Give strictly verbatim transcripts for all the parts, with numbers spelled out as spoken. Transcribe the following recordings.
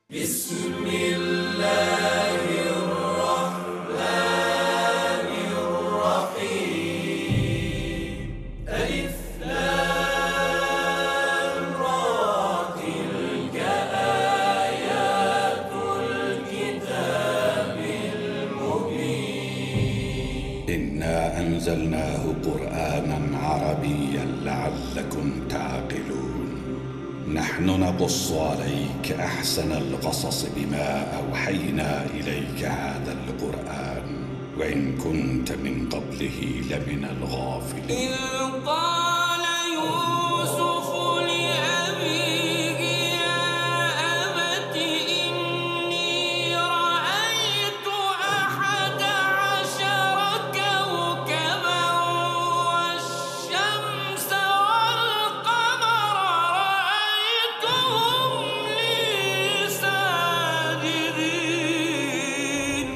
بسم الله الرحمن الرحيم ألف لام را تلك آيات الكتاب المبين إنا أنزلناه قرآنا عربيا لعلكم تعقلون نحن نقص عليك أحسن القصص بما أوحينا إليك هذا القرآن وإن كنت من قبله لمن الغافلين إذ قال يوسف لأبيه يا أبت إني رأيت أحد عشر كوكبا والشمس والقمر رأيتهم لي ساجدين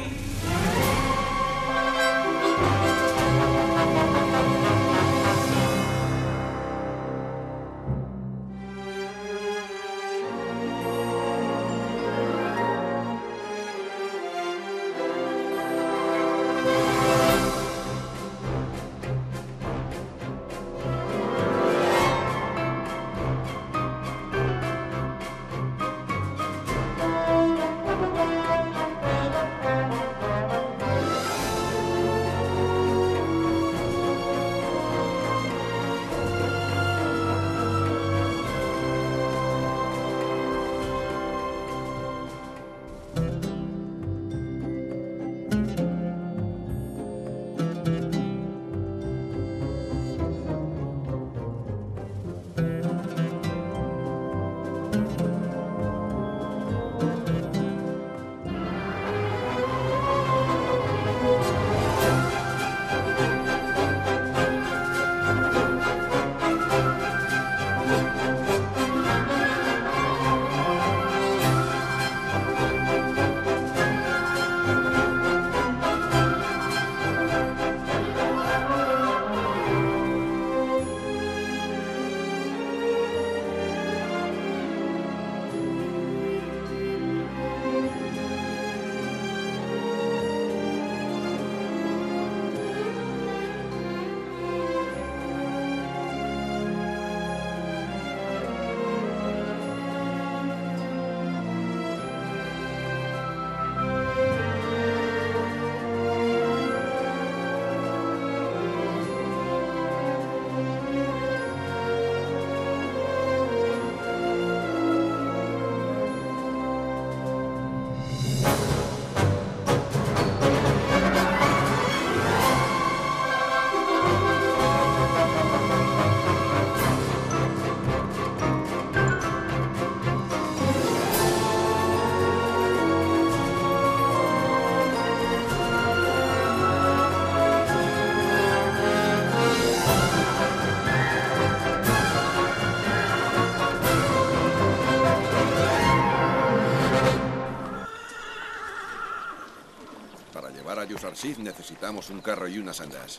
Para llevar a Yusarsif necesitamos un carro y unas andas.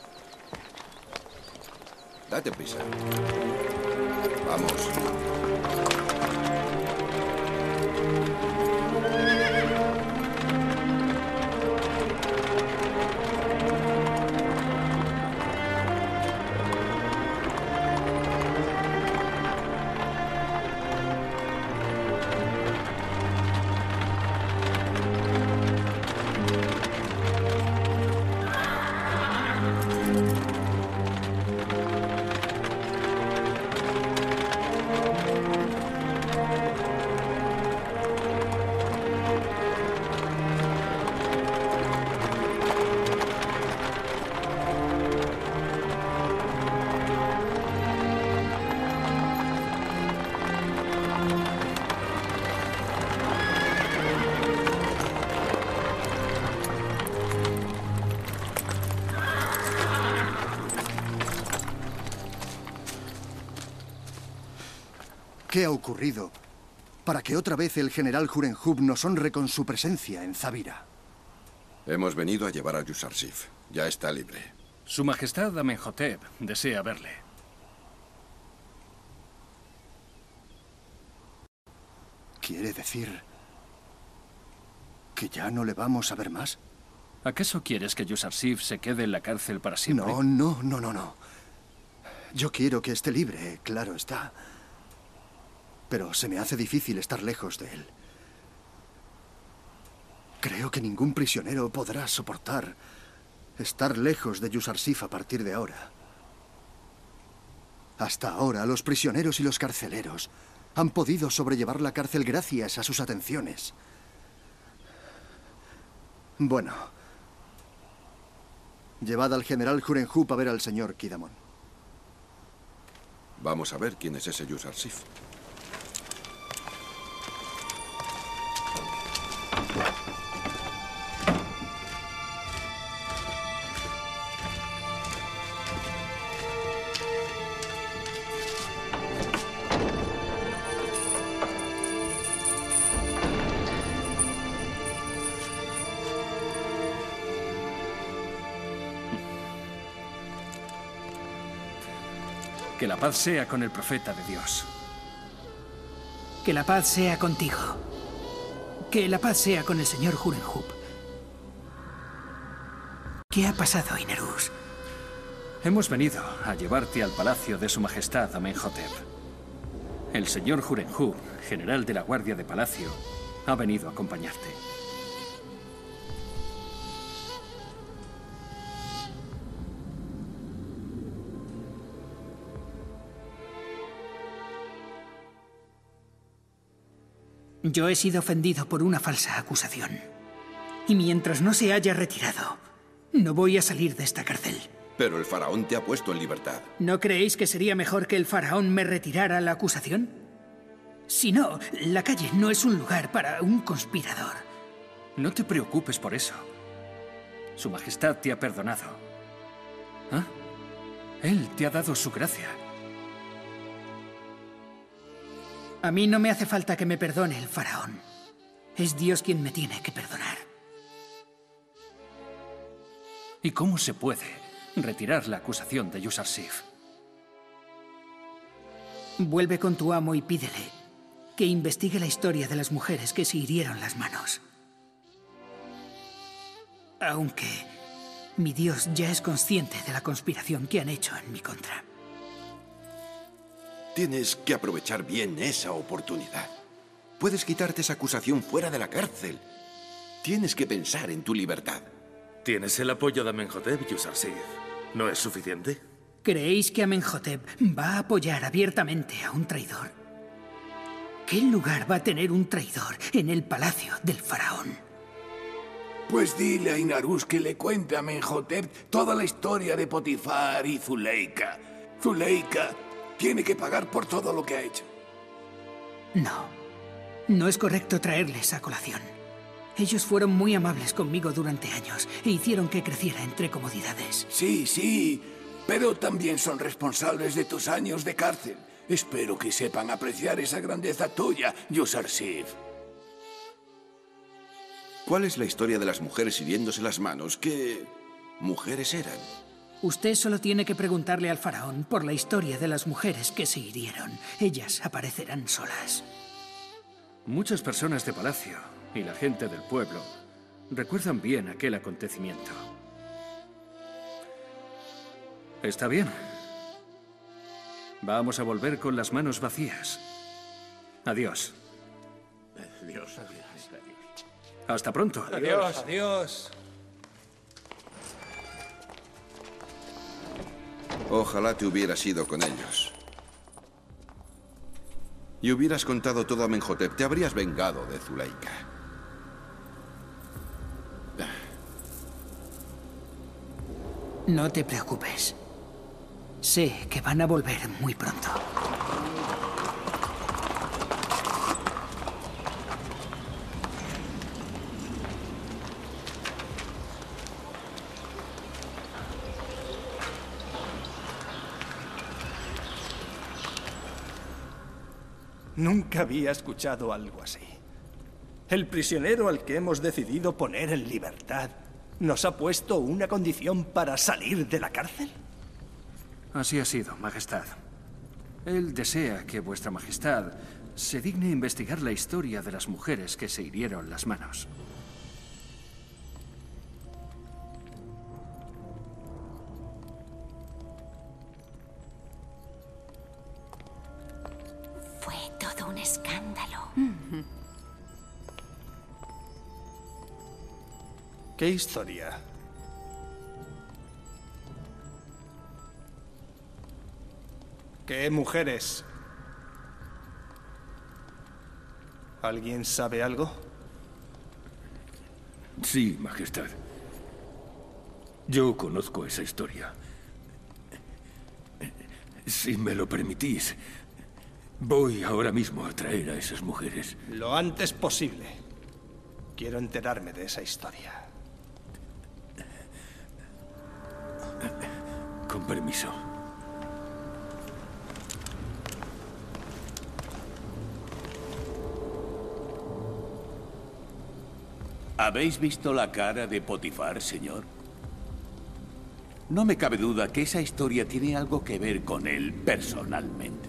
Date prisa. Vamos. ¿Qué ha ocurrido para que otra vez el general Hurenhub nos honre con su presencia en Zavira? Hemos venido a llevar a Yusarsif. Ya está libre. Su Majestad Amenhotep desea verle. Quiere decir ¿Que ya no le vamos a ver más? ¿Acaso quieres que Yusarsif se quede en la cárcel para siempre? No, no, no, no, no. Yo quiero que esté libre, claro está. Pero se me hace difícil estar lejos de él. Creo que ningún prisionero podrá soportar estar lejos de Yusarsif a partir de ahora. Hasta ahora, los prisioneros y los carceleros han podido sobrellevar la cárcel gracias a sus atenciones. Bueno, llevad al general Hurenhub a ver al señor Kidamon. Vamos a ver quién es ese Yusarsif. Que la paz sea con el profeta de Dios. Que la paz sea contigo. Que la paz sea con el señor Hurenhub. ¿Qué ha pasado, Inarus? Hemos venido a llevarte al palacio de su majestad Amenhotep. El señor Hurenhub, general de la guardia de palacio, ha venido a acompañarte. Yo he sido ofendido por una falsa acusación. Y mientras no se haya retirado, no voy a salir de esta cárcel. Pero el faraón te ha puesto en libertad. ¿No creéis que sería mejor que el faraón me retirara la acusación? Si no, la calle no es un lugar para un conspirador. No te preocupes por eso. Su majestad te ha perdonado. ¿Ah? Él te ha dado su gracia. A mí no me hace falta que me perdone el faraón. Es Dios quien me tiene que perdonar. ¿Y cómo se puede retirar la acusación de Yusarsif? Vuelve con tu amo y pídele que investigue la historia de las mujeres que se hirieron las manos. Aunque mi Dios ya es consciente de la conspiración que han hecho en mi contra. Tienes que aprovechar bien esa oportunidad. Puedes quitarte esa acusación fuera de la cárcel. Tienes que pensar en tu libertad. Tienes el apoyo de Amenhotep, Yusarsif. ¿No es suficiente? ¿Creéis que Amenhotep va a apoyar abiertamente a un traidor? ¿Qué lugar va a tener un traidor en el palacio del faraón? Pues dile a Inarus que le cuente a Amenhotep toda la historia de Potifar y Zuleika. Zuleika tiene que pagar por todo lo que ha hecho. No, no es correcto traerles a colación. Ellos fueron muy amables conmigo durante años e hicieron que creciera entre comodidades. Sí, sí, pero también son responsables de tus años de cárcel. Espero que sepan apreciar esa grandeza tuya, Yusarsif. ¿Cuál es la historia de las mujeres hiriéndose las manos? ¿Qué mujeres eran? Usted solo tiene que preguntarle al faraón por la historia de las mujeres que se hirieron. Ellas aparecerán solas. Muchas personas de palacio y la gente del pueblo recuerdan bien aquel acontecimiento. Está bien. Vamos a volver con las manos vacías. Adiós. Adiós, adiós. Hasta pronto. Adiós, adiós. Ojalá te hubieras ido con ellos. Y hubieras contado todo a Amenhotep. Te habrías vengado de Zuleika. No te preocupes. Sé que van a volver muy pronto. Nunca había escuchado algo así. El prisionero al que hemos decidido poner en libertad nos ha puesto una condición para salir de la cárcel. Así ha sido, Majestad. Él desea que vuestra Majestad se digne investigar la historia de las mujeres que se hirieron las manos. ¿Qué historia? ¿Qué mujeres? ¿Alguien sabe algo? Sí, Majestad. Yo conozco esa historia. Si me lo permitís, voy ahora mismo a traer a esas mujeres. Lo antes posible. Quiero enterarme de esa historia. Con permiso. ¿Habéis visto la cara de Potifar, señor? No me cabe duda que esa historia tiene algo que ver con él personalmente.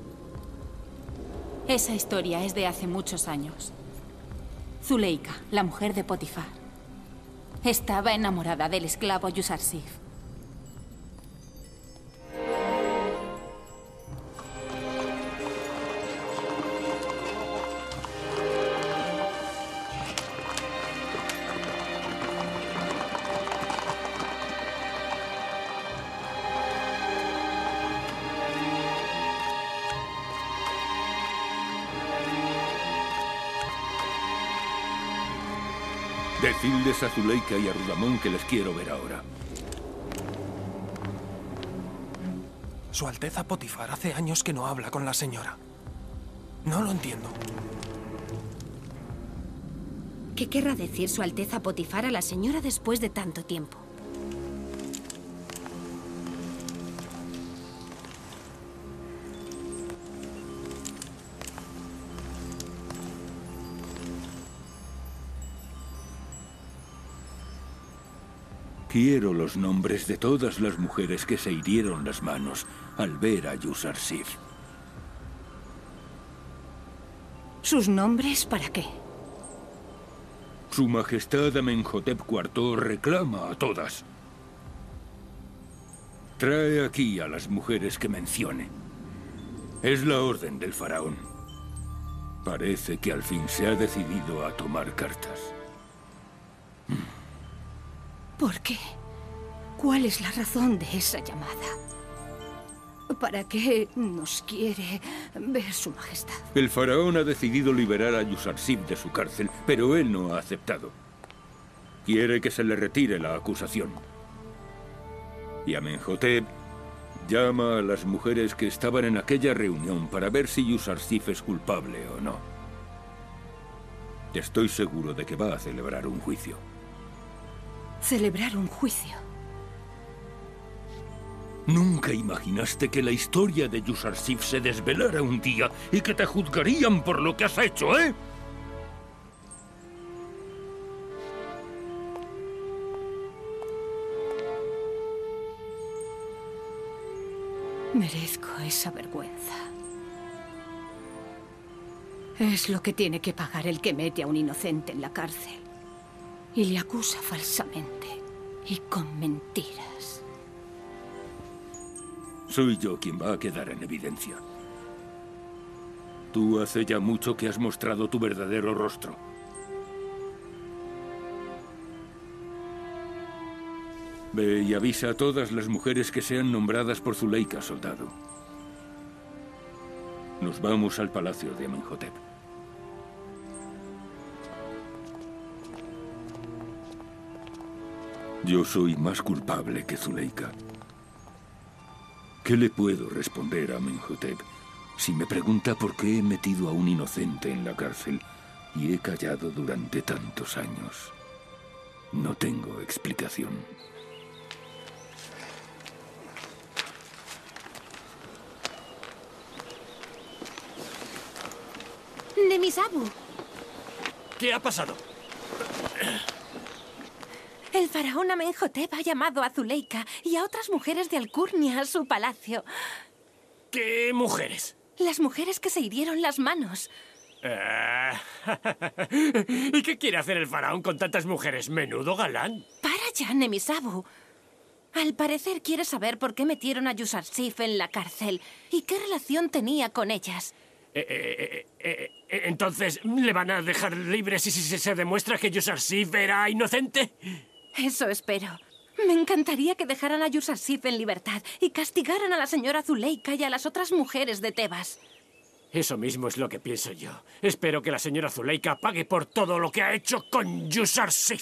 Esa historia es de hace muchos años. Zuleika, la mujer de Potifar, estaba enamorada del esclavo Yusarsif. Decidles a Zuleika y a Rudamón que les quiero ver ahora. Su Alteza Potifar hace años que no habla con la señora. No lo entiendo. ¿Qué querrá decir Su Alteza Potifar a la señora después de tanto tiempo? Quiero los nombres de todas las mujeres que se hirieron las manos al ver a Yusarsif. ¿Sus nombres para qué? Su Majestad Amenhotep cuarto reclama a todas. Trae aquí a las mujeres que mencione. Es la orden del faraón. Parece que al fin se ha decidido a tomar cartas. ¿Por qué? ¿Cuál es la razón de esa llamada? ¿Para qué nos quiere ver Su Majestad? El faraón ha decidido liberar a Yusarsif de su cárcel, pero él no ha aceptado. Quiere que se le retire la acusación. Y Amenhotep llama a las mujeres que estaban en aquella reunión para ver si Yusarsif es culpable o no. Estoy seguro de que va a celebrar un juicio. Celebrar un juicio. ¿Nunca imaginaste que la historia de Yusarsif se desvelara un día y que te juzgarían por lo que has hecho, eh? Merezco esa vergüenza. Es lo que tiene que pagar el que mete a un inocente en la cárcel y le acusa falsamente y con mentiras. Soy yo quien va a quedar en evidencia. Tú hace ya mucho que has mostrado tu verdadero rostro. Ve y avisa a todas las mujeres que sean nombradas por Zuleika, soldado. Nos vamos al palacio de Amenhotep. Yo soy más culpable que Zuleika. ¿Qué le puedo responder a Amenhotep si me pregunta por qué he metido a un inocente en la cárcel y he callado durante tantos años? No tengo explicación. Nemisabu. ¿Qué ha pasado? El faraón Amenhotep ha llamado a Zuleika y a otras mujeres de Alcurnia a su palacio. ¿Qué mujeres? Las mujeres que se hirieron las manos. Ah. ¿Y qué quiere hacer el faraón con tantas mujeres? ¿Menudo galán? Para ya, Nemisabu. Al parecer quiere saber por qué metieron a Yusarsif en la cárcel y qué relación tenía con ellas. Eh, eh, eh, eh, entonces, ¿le van a dejar libre si, si, si se demuestra que Yusarsif era inocente? Eso espero. Me encantaría que dejaran a Yusarsif en libertad y castigaran a la señora Zuleika y a las otras mujeres de Tebas. Eso mismo es lo que pienso yo. Espero que la señora Zuleika pague por todo lo que ha hecho con Yusarsif.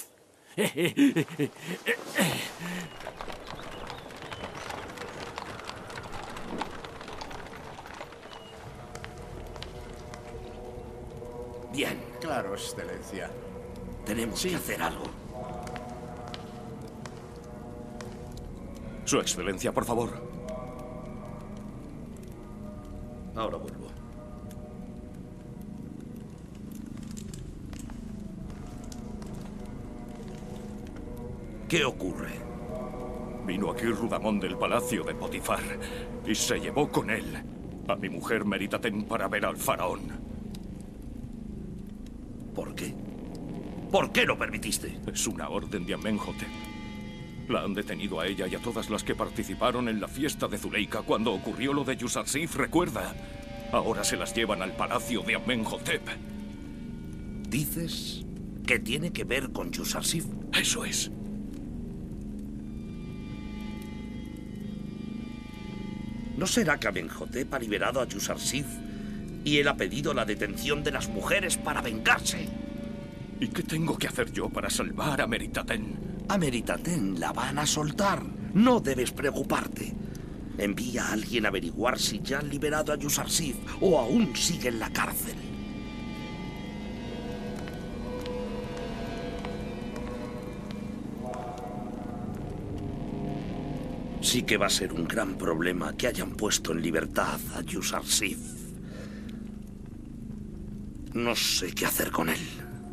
Bien. Claro, Excelencia. Tenemos Sí. que hacer algo. Su Excelencia, por favor. Ahora vuelvo. ¿Qué ocurre? Vino aquí Rudamón del palacio de Potifar y se llevó con él a mi mujer Meritaten para ver al faraón. ¿Por qué? ¿Por qué lo permitiste? Es una orden de Amenhotep. La han detenido a ella y a todas las que participaron en la fiesta de Zuleika cuando ocurrió lo de Yusarsif, recuerda. Ahora se las llevan al palacio de Amenhotep. ¿Dices que tiene que ver con Yusarsif? Eso es. ¿No será que Amenhotep ha liberado a Yusarsif y él ha pedido la detención de las mujeres para vengarse? ¿Y qué tengo que hacer yo para salvar a Meritaten? A Meritaten la van a soltar. No debes preocuparte. Envía a alguien a averiguar si ya han liberado a Yusarsif o aún sigue en la cárcel. Sí que va a ser un gran problema que hayan puesto en libertad a Yusarsif. No sé qué hacer con él.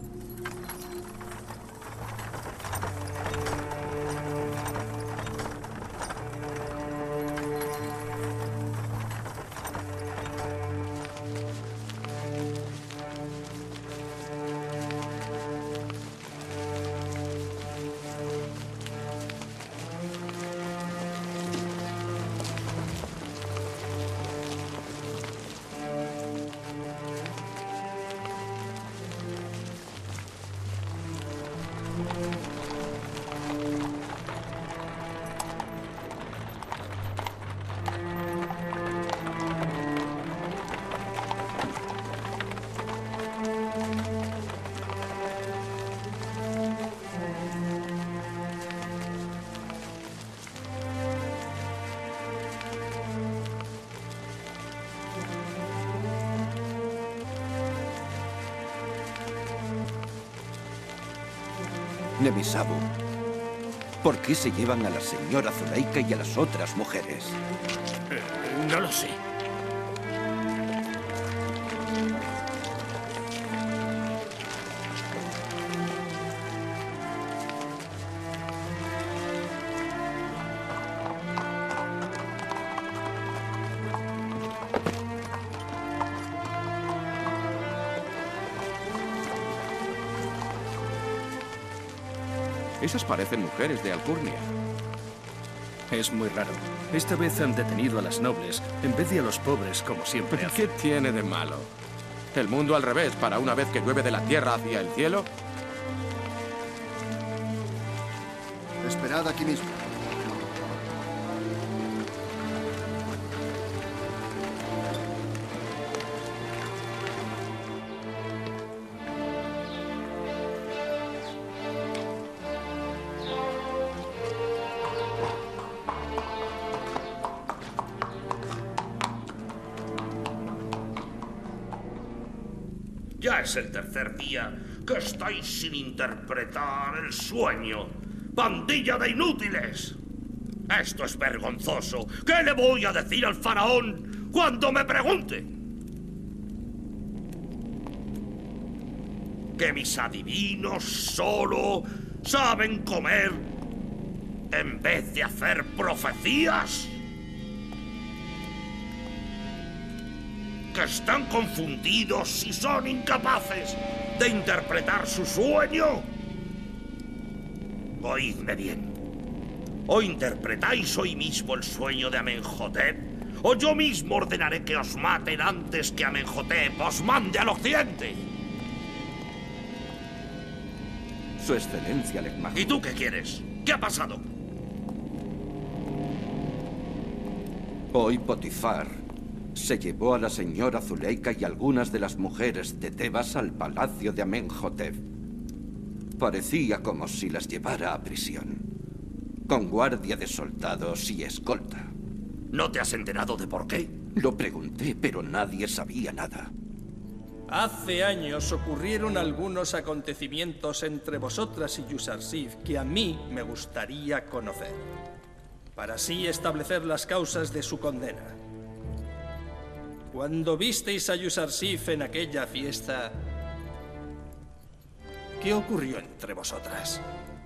Nemisabu, ¿por qué se llevan a la señora Zuleika y a las otras mujeres? Eh, no lo sé. Esas parecen mujeres de Alcurnia. Es muy raro. Esta vez han detenido a las nobles en vez de a los pobres, como siempre hacen. ¿Qué tiene de malo? ¿El mundo al revés para una vez que llueve de la tierra hacia el cielo? Esperad aquí mismo. Ya es el tercer día que estáis sin interpretar el sueño. ¡Pandilla de inútiles! Esto es vergonzoso. ¿Qué le voy a decir al faraón cuando me pregunte? ¿Que mis adivinos solo saben comer en vez de hacer profecías? ¿Que están confundidos y son incapaces de interpretar su sueño? Oídme bien. O interpretáis hoy mismo el sueño de Amenhotep, o yo mismo ordenaré que os maten antes que Amenhotep os mande al occidente. Su excelencia, Legmar. ¿Y tú qué quieres? ¿Qué ha pasado? Hoy Potifar se llevó a la señora Zuleika y algunas de las mujeres de Tebas al palacio de Amenhotep. Parecía como si las llevara a prisión, con guardia de soldados y escolta. ¿No te has enterado de por qué? Lo pregunté, pero nadie sabía nada. Hace años ocurrieron algunos acontecimientos entre vosotras y Yusarsif que a mí me gustaría conocer, para así establecer las causas de su condena. Cuando visteis a Yusarsif en aquella fiesta, ¿qué ocurrió entre vosotras?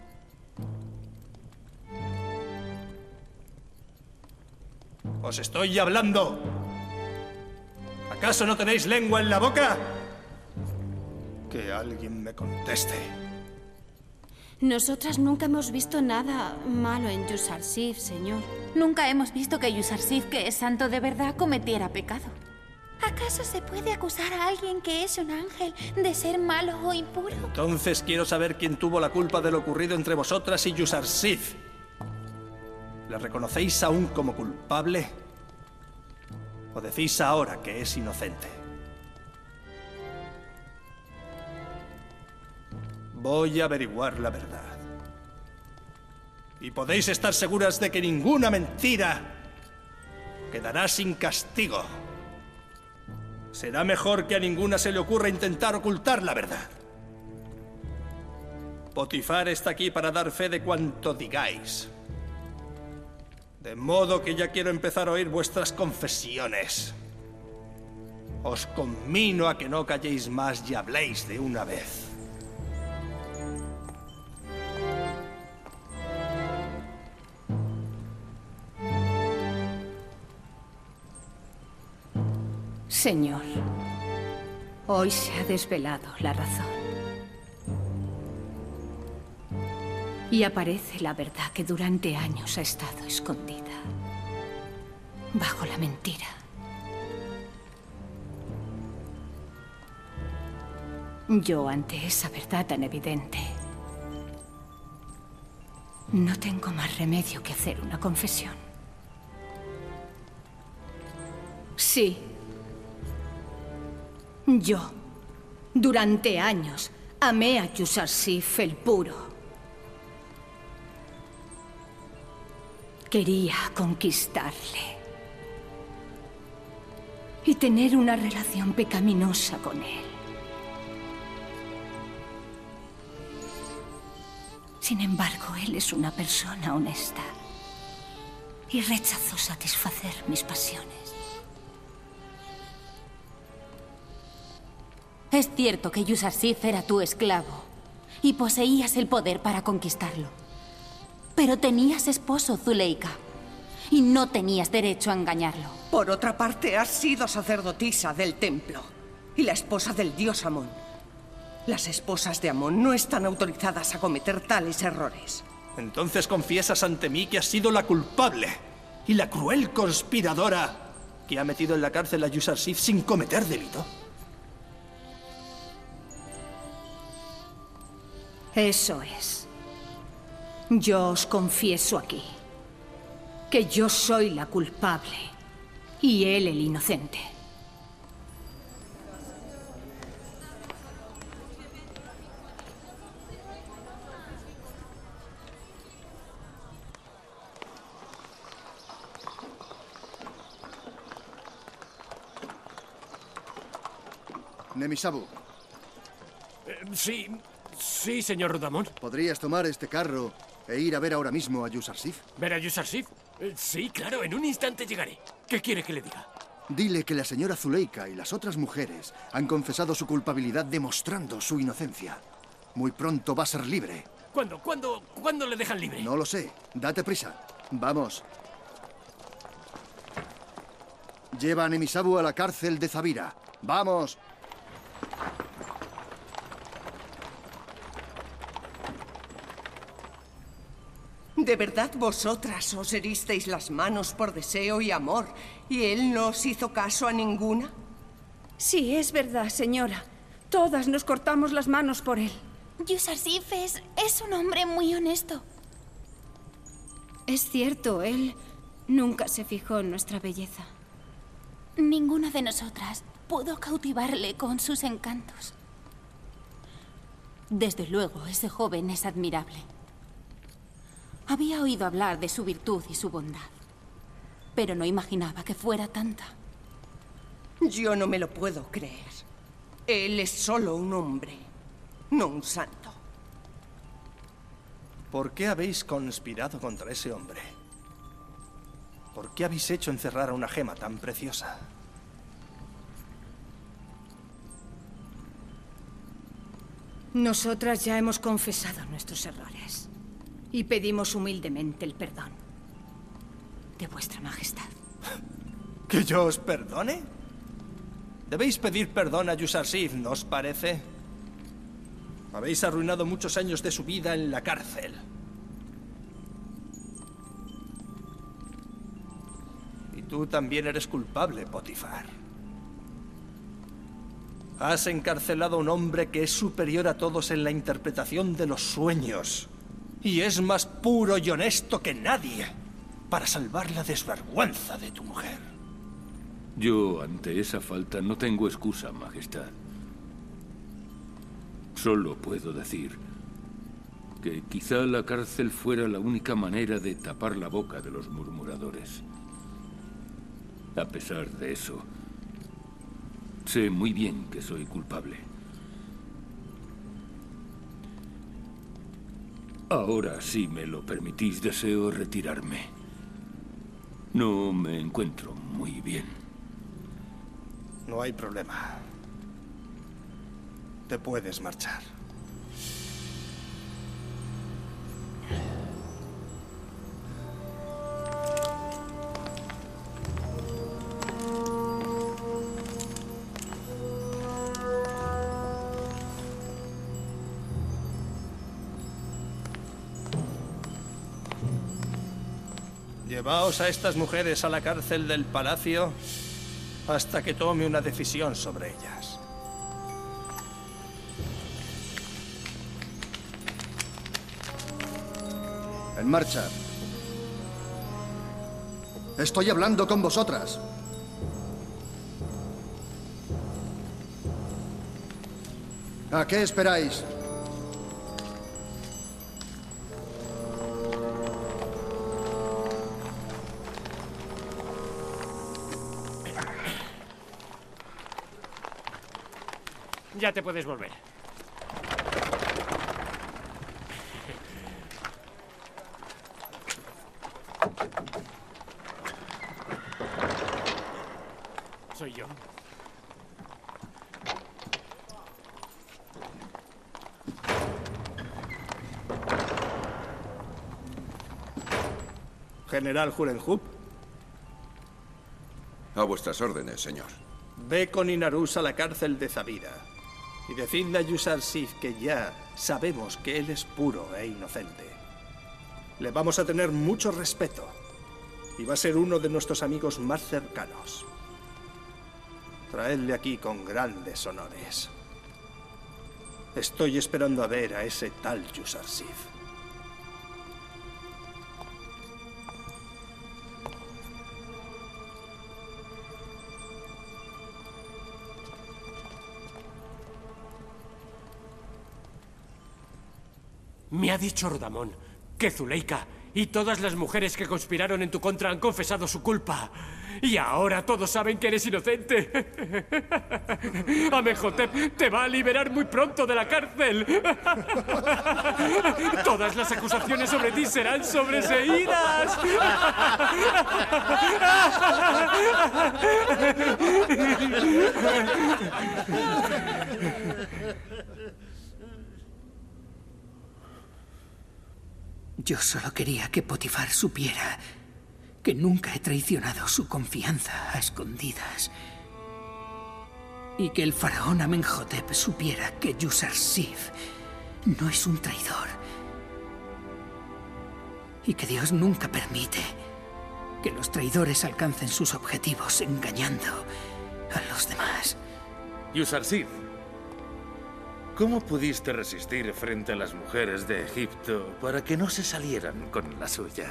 ¡Os estoy hablando! ¿Acaso no tenéis lengua en la boca? Que alguien me conteste. Nosotras nunca hemos visto nada malo en Yusarsif, señor. Nunca hemos visto que Yusarsif, que es santo de verdad, cometiera pecado. ¿Acaso se puede acusar a alguien que es un ángel de ser malo o impuro? Entonces quiero saber quién tuvo la culpa de lo ocurrido entre vosotras y Yusarsif. ¿Le reconocéis aún como culpable? ¿O decís ahora que es inocente? Voy a averiguar la verdad. Y podéis estar seguras de que ninguna mentira quedará sin castigo. Será mejor que a ninguna se le ocurra intentar ocultar la verdad. Potifar está aquí para dar fe de cuanto digáis. De modo que ya quiero empezar a oír vuestras confesiones. Os conmino a que no calléis más y habléis de una vez. Señor, hoy se ha desvelado la razón. Y aparece la verdad que durante años ha estado escondida, bajo la mentira. Yo, ante esa verdad tan evidente, no tengo más remedio que hacer una confesión. Sí. Yo, durante años, amé a Yusarsif el Puro. Quería conquistarle y tener una relación pecaminosa con él. Sin embargo, él es una persona honesta y rechazó satisfacer mis pasiones. Es cierto que Yusarsif era tu esclavo y poseías el poder para conquistarlo. Pero tenías esposo, Zuleika, y no tenías derecho a engañarlo. Por otra parte, has sido sacerdotisa del templo y la esposa del dios Amón. Las esposas de Amón no están autorizadas a cometer tales errores. Entonces confiesas ante mí que has sido la culpable y la cruel conspiradora que ha metido en la cárcel a Yusarsif sin cometer delito. Eso es. Yo os confieso aquí que yo soy la culpable y él el inocente. Nemisabu. Eh, sí, sí, señor Rudamón. ¿Podrías tomar este carro e ir a ver ahora mismo a Yusarsif? ¿Ver a Yusarsif? Eh, sí, claro, en un instante llegaré. ¿Qué quiere que le diga? Dile que la señora Zuleika y las otras mujeres han confesado su culpabilidad demostrando su inocencia. Muy pronto va a ser libre. ¿Cuándo, cuándo, cuándo le dejan libre? No lo sé. Date prisa. Vamos. Lleva a Nemisabu a la cárcel de Zavira. ¡Vamos! ¿De verdad vosotras os heristeis las manos por deseo y amor y él no os hizo caso a ninguna? Sí, es verdad, señora. Todas nos cortamos las manos por él. Yusarsif es, es un hombre muy honesto. Es cierto, él nunca se fijó en nuestra belleza. Ninguna de nosotras pudo cautivarle con sus encantos. Desde luego, ese joven es admirable. Había oído hablar de su virtud y su bondad, pero no imaginaba que fuera tanta. Yo no me lo puedo creer. Él es solo un hombre, no un santo. ¿Por qué habéis conspirado contra ese hombre? ¿Por qué habéis hecho encerrar a una gema tan preciosa? Nosotras ya hemos confesado nuestros errores y pedimos humildemente el perdón de vuestra majestad. ¿Que yo os perdone? Debéis pedir perdón a Yusarsif, ¿no os parece? Habéis arruinado muchos años de su vida en la cárcel. Y tú también eres culpable, Potifar. Has encarcelado a un hombre que es superior a todos en la interpretación de los sueños. Y es más puro y honesto que nadie para salvar la desvergüenza de tu mujer. Yo, ante esa falta, no tengo excusa, Majestad. Solo puedo decir que quizá la cárcel fuera la única manera de tapar la boca de los murmuradores. A pesar de eso, sé muy bien que soy culpable. Ahora, si me lo permitís, deseo retirarme. No me encuentro muy bien. No hay problema. Te puedes marchar. Llevaos a estas mujeres a la cárcel del palacio hasta que tome una decisión sobre ellas. En marcha. Estoy hablando con vosotras. ¿A qué esperáis? Ya te puedes volver. Soy yo. General Hurenhub. A vuestras órdenes, señor. Ve con Inarus a la cárcel de Zabira y decidle a Yusarsif que ya sabemos que él es puro e inocente. Le vamos a tener mucho respeto y va a ser uno de nuestros amigos más cercanos. Traedle aquí con grandes honores. Estoy esperando a ver a ese tal Yusarsif. Me ha dicho Rudamón que Zuleika y todas las mujeres que conspiraron en tu contra han confesado su culpa. Y ahora todos saben que eres inocente. Amenhotep te va a liberar muy pronto de la cárcel. Todas las acusaciones sobre ti serán sobreseídas. Yo solo quería que Potifar supiera que nunca he traicionado su confianza a escondidas. Y que el faraón Amenhotep supiera que Yusarsif no es un traidor. Y que Dios nunca permite que los traidores alcancen sus objetivos engañando a los demás. Yusarsif, ¿cómo pudiste resistir frente a las mujeres de Egipto para que no se salieran con la suya?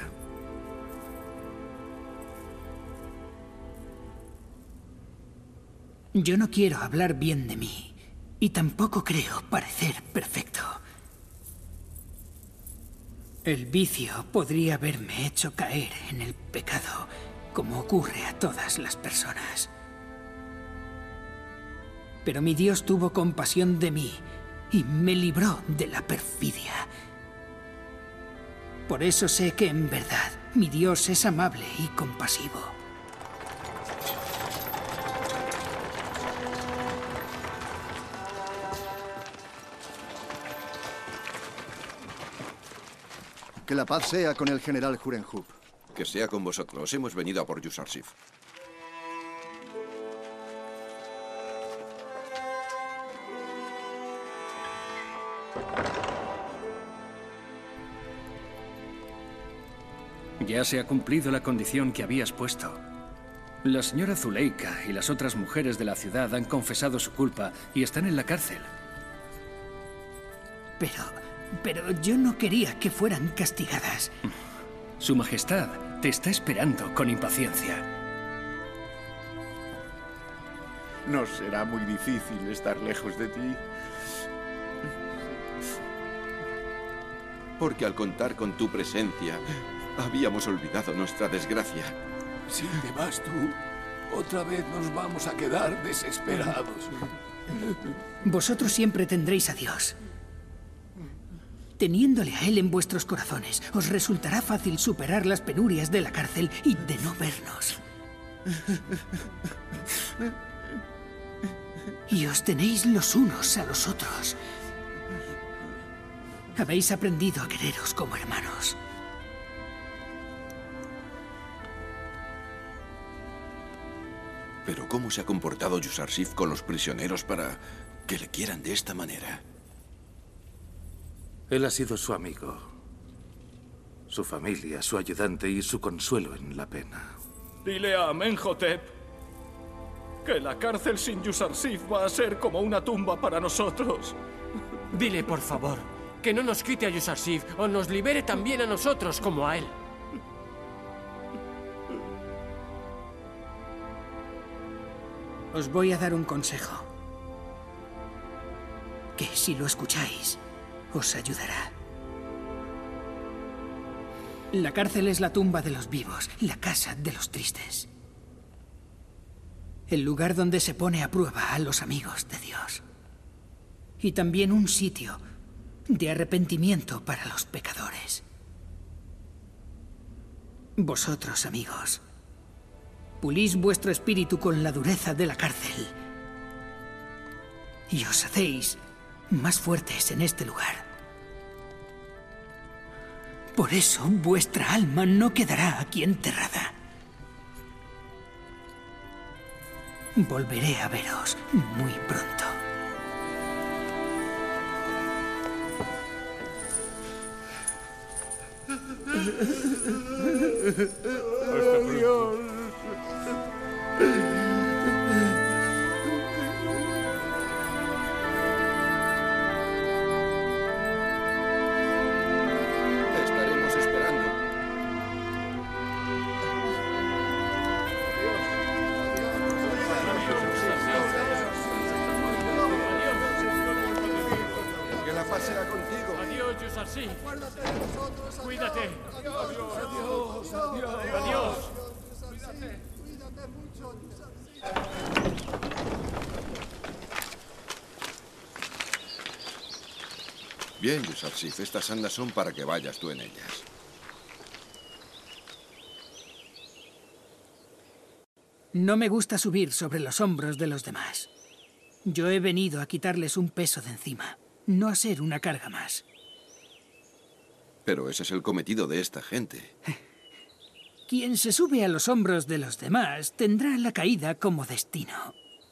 Yo no quiero hablar bien de mí, y tampoco creo parecer perfecto. El vicio podría haberme hecho caer en el pecado, como ocurre a todas las personas. Pero mi Dios tuvo compasión de mí y me libró de la perfidia. Por eso sé que en verdad mi Dios es amable y compasivo. Que la paz sea con el general Hurenhub. Que sea con vosotros. Hemos venido a por Yusarsif. Ya se ha cumplido la condición que habías puesto. La señora Zuleika y las otras mujeres de la ciudad han confesado su culpa y están en la cárcel. Pero... pero yo no quería que fueran castigadas. Su Majestad te está esperando con impaciencia. No será muy difícil estar lejos de ti. Porque al contar con tu presencia, habíamos olvidado nuestra desgracia. Si te vas tú, otra vez nos vamos a quedar desesperados. Vosotros siempre tendréis a Dios. Teniéndole a Él en vuestros corazones, os resultará fácil superar las penurias de la cárcel y de no vernos. Y os tenéis los unos a los otros. Habéis aprendido a quereros como hermanos. Pero ¿cómo se ha comportado Yusarsif con los prisioneros para que le quieran de esta manera? Él ha sido su amigo, su familia, su ayudante y su consuelo en la pena. Dile a Amenhotep que la cárcel sin Yusarsif va a ser como una tumba para nosotros. Dile, por favor, que no nos quite a Yusarsif o nos libere también a nosotros como a él. Os voy a dar un consejo, que si lo escucháis, os ayudará. La cárcel es la tumba de los vivos, la casa de los tristes. El lugar donde se pone a prueba a los amigos de Dios. Y también un sitio de arrepentimiento para los pecadores. Vosotros, amigos, pulís vuestro espíritu con la dureza de la cárcel y os hacéis más fuertes en este lugar. Por eso vuestra alma no quedará aquí enterrada. Volveré a veros muy pronto. Hasta pronto. Te estaremos esperando. Que la paz sea contigo. Adiós, Yusarsif. Acuérdate de nosotros. Cuídate. Adiós, adiós, adiós. Adiós. Cuídate, cuídate mucho, Yusarsif. Bien, Yusarsif, estas andas son para que vayas tú en ellas. No me gusta subir sobre los hombros de los demás. Yo he venido a quitarles un peso de encima, no a ser una carga más. Pero ese es el cometido de esta gente. Quien se sube a los hombros de los demás tendrá la caída como destino.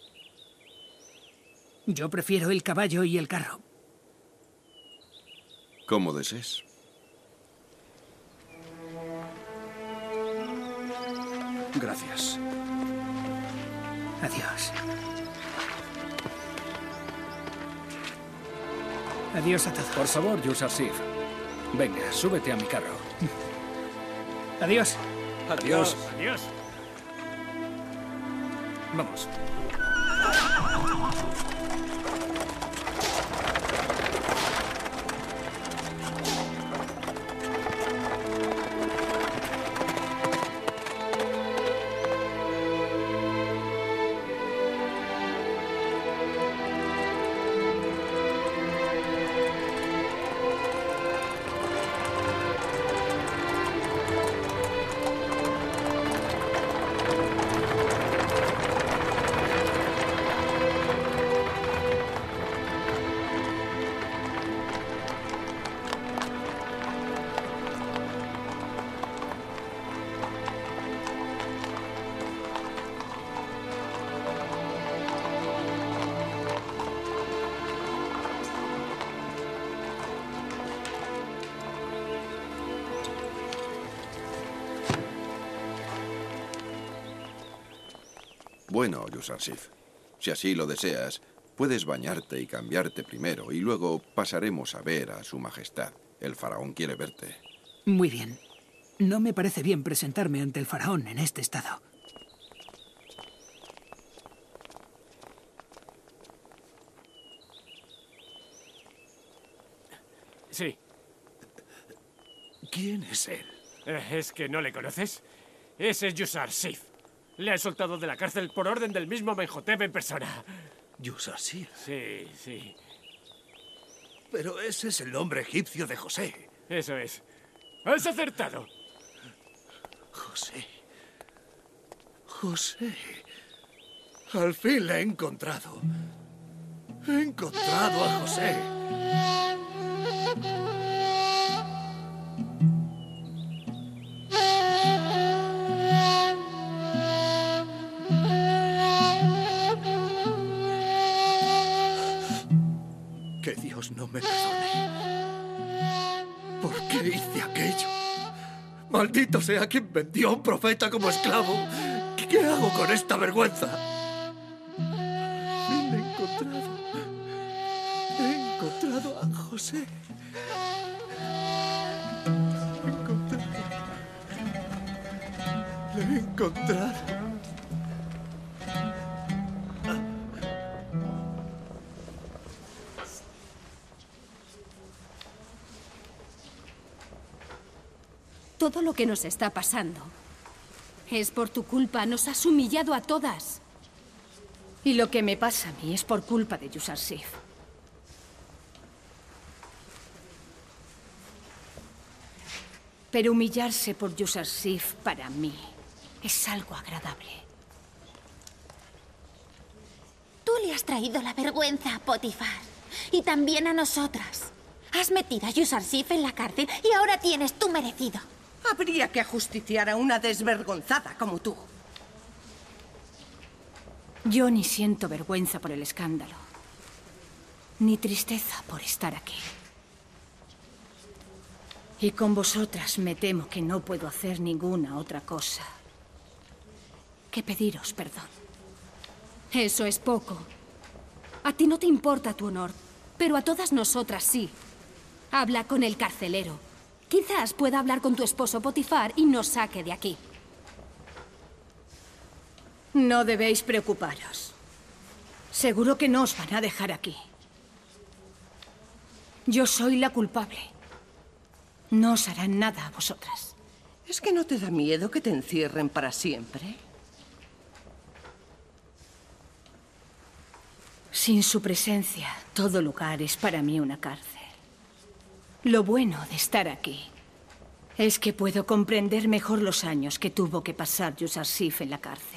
Yo prefiero el caballo y el carro. Como desees. Gracias. Adiós. Adiós a todos. Por favor, Yusar Sif. Venga, súbete a mi carro. Adiós. Adiós. Adiós. Vamos. Bueno, Yusar Sif, si así lo deseas, puedes bañarte y cambiarte primero y luego pasaremos a ver a su majestad. El faraón quiere verte. Muy bien. No me parece bien presentarme ante el faraón en este estado. Sí. ¿Quién es él? Eh, ¿Es que no le conoces? Ese es Yusar Sif. Le han soltado de la cárcel por orden del mismo Amenhotep en persona. Yusar Sif. Sí, sí. Pero ese es el nombre egipcio de José. Eso es. ¡Has acertado! José. José. Al fin le he encontrado. He encontrado a José. Que Dios no me perdone. ¿Por qué hice aquello? Maldito sea quien vendió a un profeta como esclavo. ¿Qué hago con esta vergüenza? Le he encontrado. He encontrado a José. Le he encontrado. Le he encontrado. Todo lo que nos está pasando es por tu culpa. Nos has humillado a todas. Y lo que me pasa a mí es por culpa de Yusar Sif. Pero humillarse por Yusar Sif para mí es algo agradable. Tú le has traído la vergüenza a Potifar. Y también a nosotras. Has metido a Yusar Sif en la cárcel y ahora tienes tu merecido. Habría que ajusticiar a una desvergonzada como tú. Yo ni siento vergüenza por el escándalo, ni tristeza por estar aquí. Y con vosotras me temo que no puedo hacer ninguna otra cosa que pediros perdón. Eso es poco. A ti no te importa tu honor, pero a todas nosotras sí. Habla con el carcelero. Quizás pueda hablar con tu esposo Potifar y nos saque de aquí. No debéis preocuparos. Seguro que no os van a dejar aquí. Yo soy la culpable. No os harán nada a vosotras. ¿Es que no te da miedo que te encierren para siempre? Sin su presencia, todo lugar es para mí una cárcel. Lo bueno de estar aquí es que puedo comprender mejor los años que tuvo que pasar Yusar Sif en la cárcel.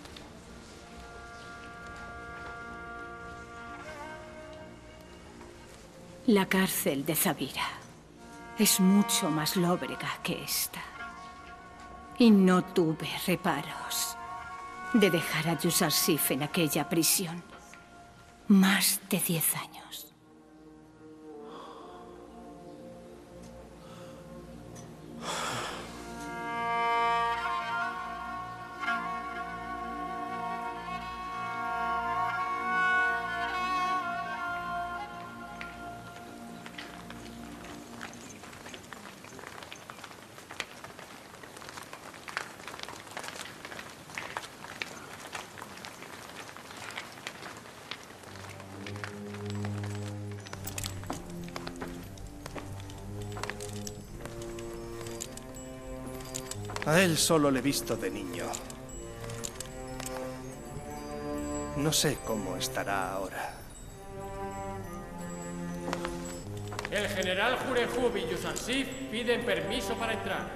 La cárcel de Zavira es mucho más lóbrega que esta. Y no tuve reparos de dejar a Yusar Sif en aquella prisión. Más de diez años. A él solo le he visto de niño. No sé cómo estará ahora. El general Jurenhub y Yusarsif piden permiso para entrar.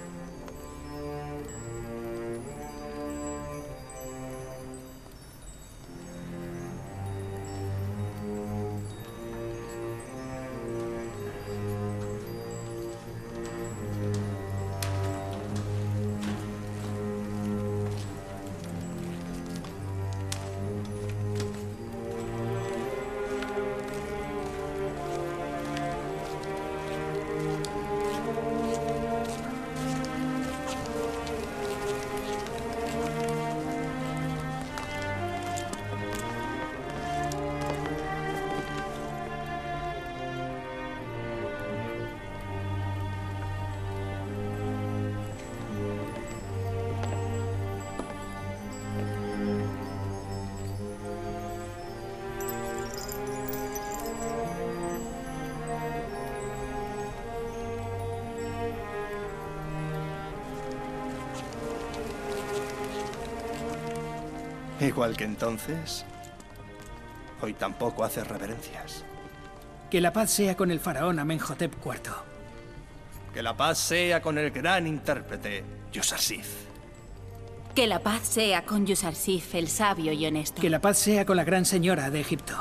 Igual que entonces, hoy tampoco hace reverencias. Que la paz sea con el faraón Amenhotep cuarto. Que la paz sea con el gran intérprete, Yusarsif. Que la paz sea con Yusarsif, el sabio y honesto. Que la paz sea con la gran señora de Egipto.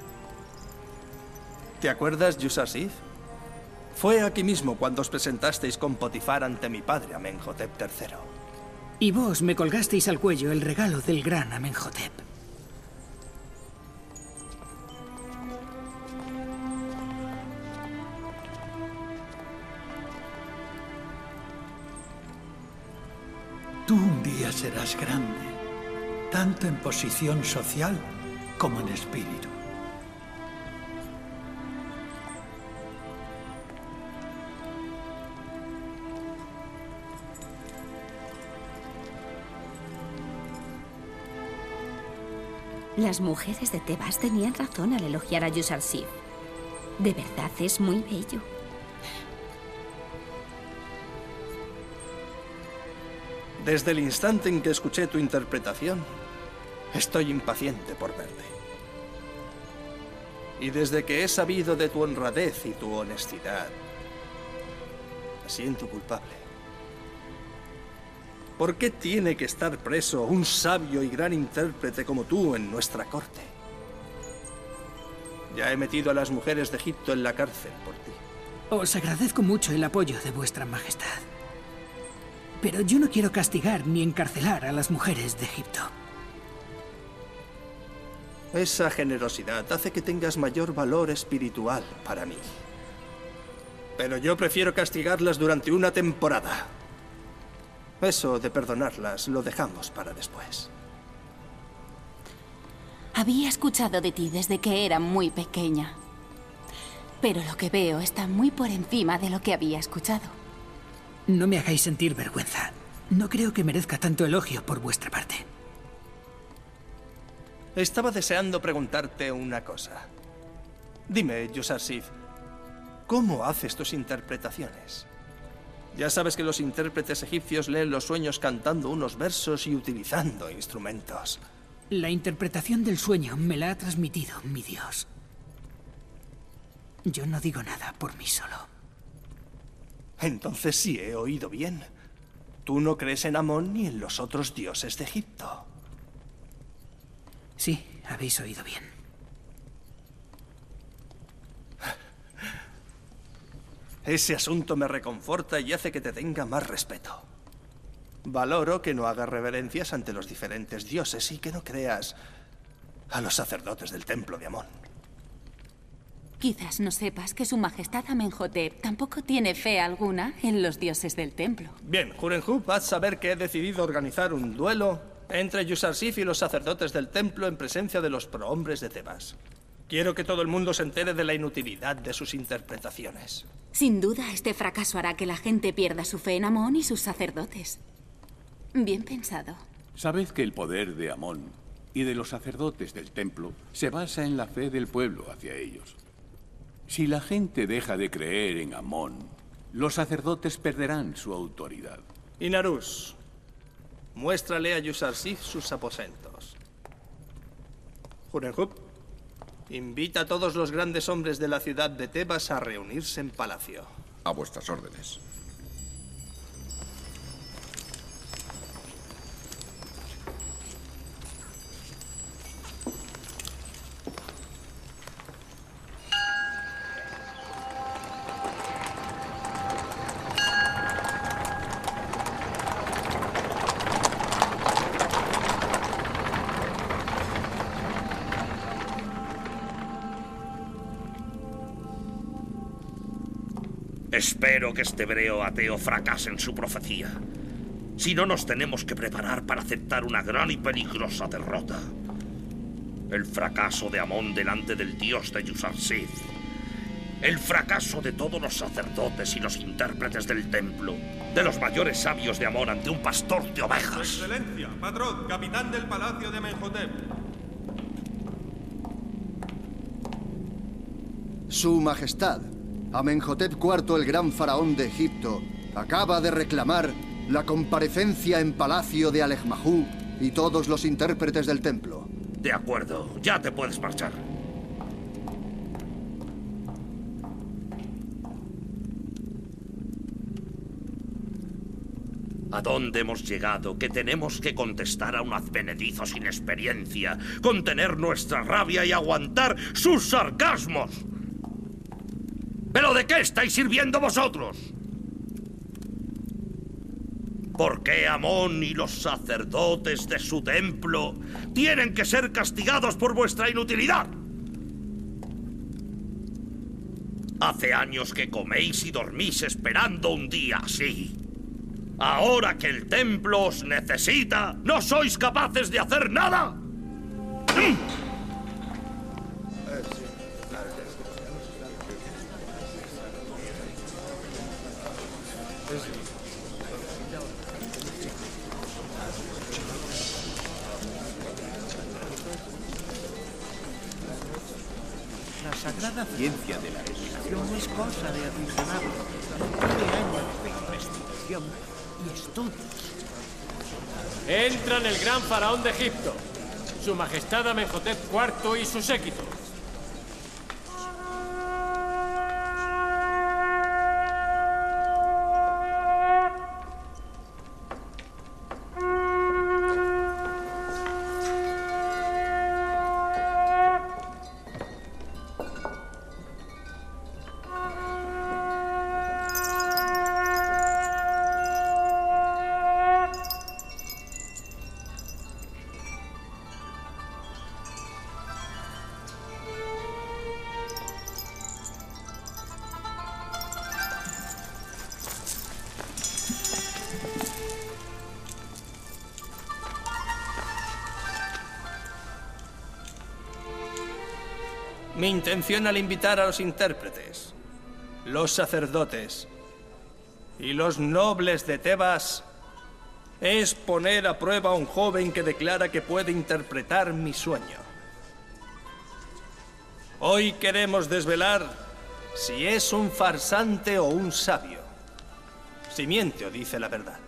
¿Te acuerdas, Yusarsif? Fue aquí mismo cuando os presentasteis con Potifar ante mi padre, Amenhotep tercero. Y vos me colgasteis al cuello el regalo del gran Amenhotep. Tú un día serás grande, tanto en posición social como en espíritu. Las mujeres de Tebas tenían razón al elogiar a Yusarsif. De verdad es muy bello. Desde el instante en que escuché tu interpretación, estoy impaciente por verte. Y desde que he sabido de tu honradez y tu honestidad, me siento culpable. ¿Por qué tiene que estar preso un sabio y gran intérprete como tú en nuestra corte? Ya he metido a las mujeres de Egipto en la cárcel por ti. Os agradezco mucho el apoyo de vuestra majestad. Pero yo no quiero castigar ni encarcelar a las mujeres de Egipto. Esa generosidad hace que tengas mayor valor espiritual para mí. Pero yo prefiero castigarlas durante una temporada. Eso de perdonarlas lo dejamos para después. Había escuchado de ti desde que era muy pequeña. Pero lo que veo está muy por encima de lo que había escuchado. No me hagáis sentir vergüenza. No creo que merezca tanto elogio por vuestra parte. Estaba deseando preguntarte una cosa. Dime, Yusarsif, ¿cómo haces tus interpretaciones? Ya sabes que los intérpretes egipcios leen los sueños cantando unos versos y utilizando instrumentos. La interpretación del sueño me la ha transmitido mi Dios. Yo no digo nada por mí solo. Entonces sí he oído bien. Tú no crees en Amón ni en los otros dioses de Egipto. Sí, habéis oído bien. Ese asunto me reconforta y hace que te tenga más respeto. Valoro que no hagas reverencias ante los diferentes dioses y que no creas a los sacerdotes del templo de Amón. Quizás no sepas que su majestad Amenhotep tampoco tiene fe alguna en los dioses del templo. Bien, Jurenhub, haz saber que he decidido organizar un duelo entre Yusarsif y los sacerdotes del templo en presencia de los prohombres de Tebas. Quiero que todo el mundo se entere de la inutilidad de sus interpretaciones. Sin duda, este fracaso hará que la gente pierda su fe en Amón y sus sacerdotes. Bien pensado. Sabed que el poder de Amón y de los sacerdotes del templo se basa en la fe del pueblo hacia ellos. Si la gente deja de creer en Amón, los sacerdotes perderán su autoridad. Inarus, muéstrale a Yusarsif sus aposentos. Jurenhub, invita a todos los grandes hombres de la ciudad de Tebas a reunirse en palacio. A vuestras órdenes. Espero que este hebreo ateo fracase en su profecía. Si no, nos tenemos que preparar para aceptar una gran y peligrosa derrota. El fracaso de Amón delante del dios de Yusarsif. El fracaso de todos los sacerdotes y los intérpretes del templo. De los mayores sabios de Amón ante un pastor de ovejas. Su Excelencia, patrón, capitán del palacio de Amenhotep. Su Majestad, Amenhotep cuarto, el gran faraón de Egipto, acaba de reclamar la comparecencia en palacio de Alejmahú y todos los intérpretes del templo. De acuerdo, ya te puedes marchar. ¿A dónde hemos llegado que tenemos que contestar a un advenedizo sin experiencia, contener nuestra rabia y aguantar sus sarcasmos? ¿Pero de qué estáis sirviendo vosotros? ¿Por qué Amón y los sacerdotes de su templo tienen que ser castigados por vuestra inutilidad? Hace años que coméis y dormís esperando un día así. Ahora que el templo os necesita, ¿no sois capaces de hacer nada? La sagrada ciencia de la educación no es cosa de aficionados. Nueve años de investigación y estudios. Entran el gran faraón de Egipto, su majestad Amenhotep cuarto y su séquito. Mi intención al invitar a los intérpretes, los sacerdotes y los nobles de Tebas es poner a prueba a un joven que declara que puede interpretar mi sueño. Hoy queremos desvelar si es un farsante o un sabio, si miente o dice la verdad.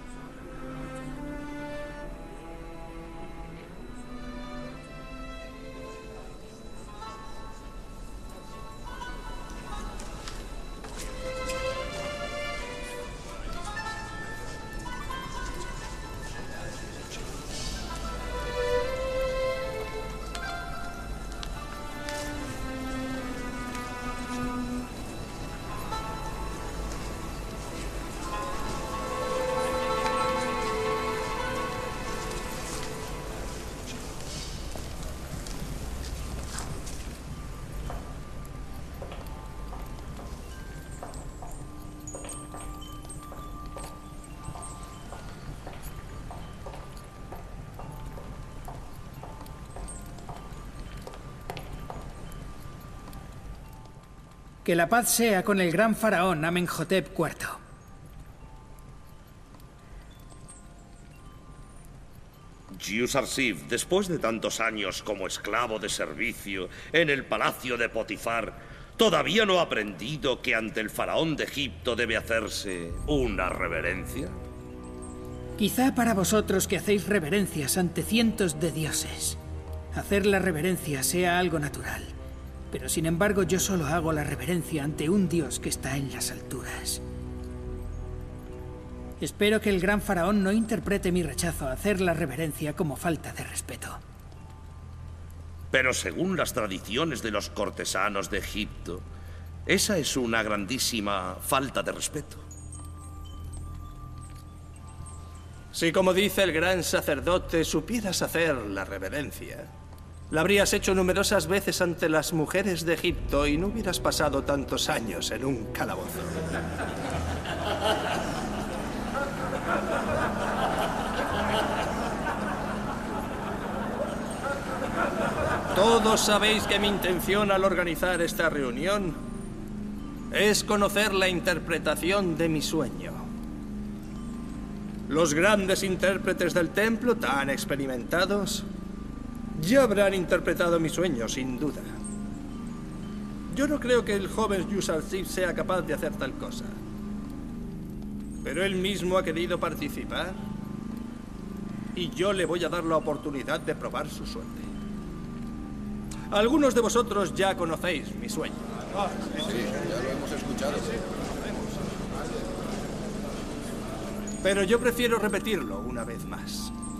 Que la paz sea con el gran faraón Amenhotep cuarto. Yusarsif, después de tantos años como esclavo de servicio en el palacio de Potifar, ¿todavía no ha aprendido que ante el faraón de Egipto debe hacerse una reverencia? Quizá para vosotros que hacéis reverencias ante cientos de dioses, hacer la reverencia sea algo natural. Pero sin embargo yo solo hago la reverencia ante un dios que está en las alturas. Espero que el gran faraón no interprete mi rechazo a hacer la reverencia como falta de respeto. Pero según las tradiciones de los cortesanos de Egipto, esa es una grandísima falta de respeto. Si, como dice el gran sacerdote, supieras hacer la reverencia, la habrías hecho numerosas veces ante las mujeres de Egipto y no hubieras pasado tantos años en un calabozo. Todos sabéis que mi intención al organizar esta reunión es conocer la interpretación de mi sueño. Los grandes intérpretes del templo, tan experimentados, ya habrán interpretado mi sueño, sin duda. Yo no creo que el joven Yusarsif sea capaz de hacer tal cosa. Pero él mismo ha querido participar y yo le voy a dar la oportunidad de probar su suerte. Algunos de vosotros ya conocéis mi sueño. Sí, ya lo hemos escuchado. Pero yo prefiero repetirlo una vez más.